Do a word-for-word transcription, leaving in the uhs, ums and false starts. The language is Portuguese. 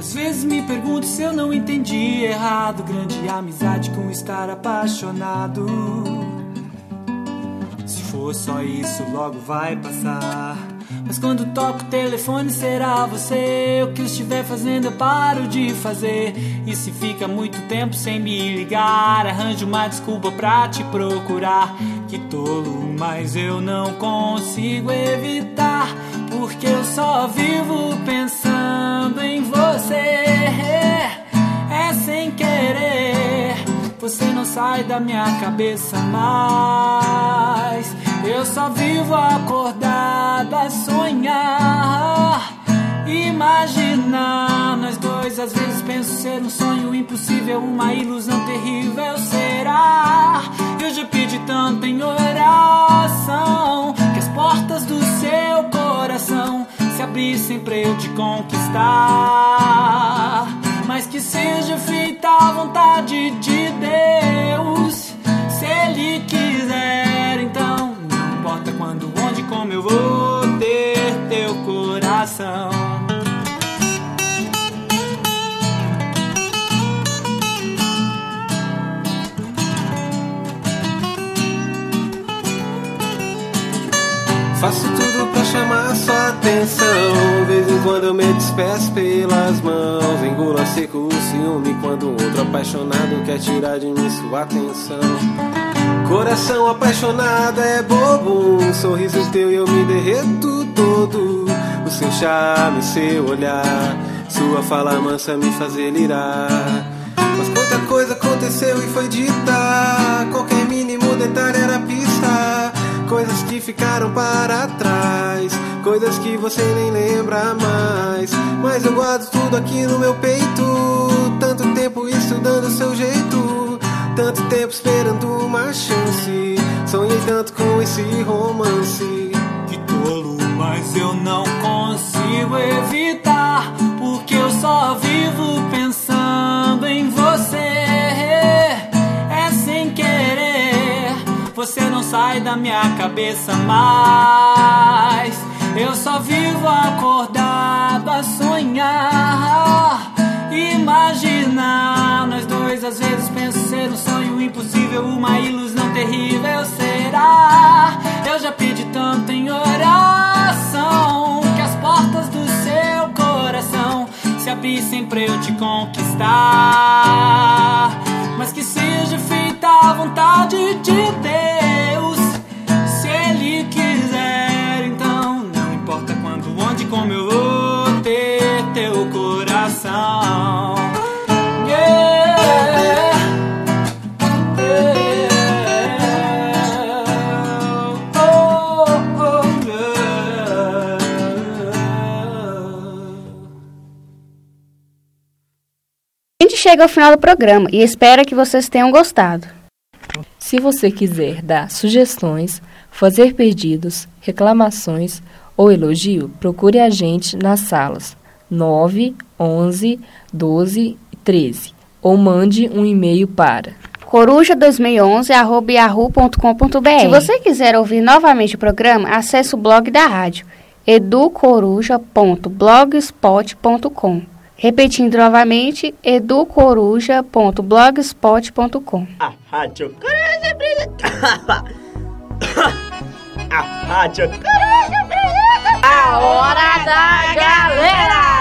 Às vezes me pergunto se eu não entendi errado. Grande amizade com estar apaixonado. Se for só isso, logo vai passar. Mas quando toco o telefone será você. O que eu estiver fazendo eu paro de fazer. E se fica muito tempo sem me ligar, arranjo uma desculpa pra te procurar. Que tolo, mas eu não consigo evitar, porque eu só vivo pensando em você. É sem querer, você não sai da minha cabeça mais. Eu só vivo acordado a sonhar, imaginar nós dois. Às vezes penso ser um sonho impossível, uma ilusão terrível. Será? Eu já pedi tanto em oração que as portas do seu coração se abrissem pra eu te conquistar. Mas que seja feita a vontade de Deus. Se Ele quiser, então não importa quando, onde, como eu vou ter teu coração. Faço tudo pra chamar sua atenção. De vez em quando eu me despeço pelas mãos. Engulo a seco o ciúme quando um outro apaixonado quer tirar de mim sua atenção. Coração apaixonado é bobo. Um sorriso teu e eu me derreto todo. O seu charme, seu olhar, sua fala mansa me faz delirar. Mas quanta coisa aconteceu e foi dita. Qualquer mínimo detalhe era pista. Coisas que ficaram para trás, coisas que você nem lembra mais. Mas eu guardo tudo aqui no meu peito. Tanto tempo estudando seu jeito, tanto tempo esperando uma chance. Sonhei tanto com esse romance. Que tolo, mas eu não consigo evitar, porque eu só vivo pensando em você. É sem querer, você não sai da minha cabeça mais. Eu só vivo acordado a sonhar, imaginar nós dois. Às vezes penso ser um sonho impossível, uma ilusão terrível. Será? Eu já pedi tanto em oração que as portas do seu coração se abrissem pra eu te conquistar. Mas que seja feita a vontade de Deus. Se Ele quiser, então não importa quando, onde, como eu vou ter teu coração. Yeah. Yeah. Oh, oh, yeah. A gente chega ao final do programa e espera que vocês tenham gostado. Se você quiser dar sugestões, fazer pedidos, reclamações ou elogio, procure a gente nas salas nove, onze, doze e treze ou mande um e-mail para coruja dois mil e onze arroba yahoo ponto com ponto br. Se você quiser ouvir novamente o programa, acesse o blog da rádio educoruja ponto blogspot ponto com. Repetindo novamente, educoruja ponto blogspot ponto com. A Rádio Coruja apresenta... A Rádio Coruja apresenta... A Hora da Galera!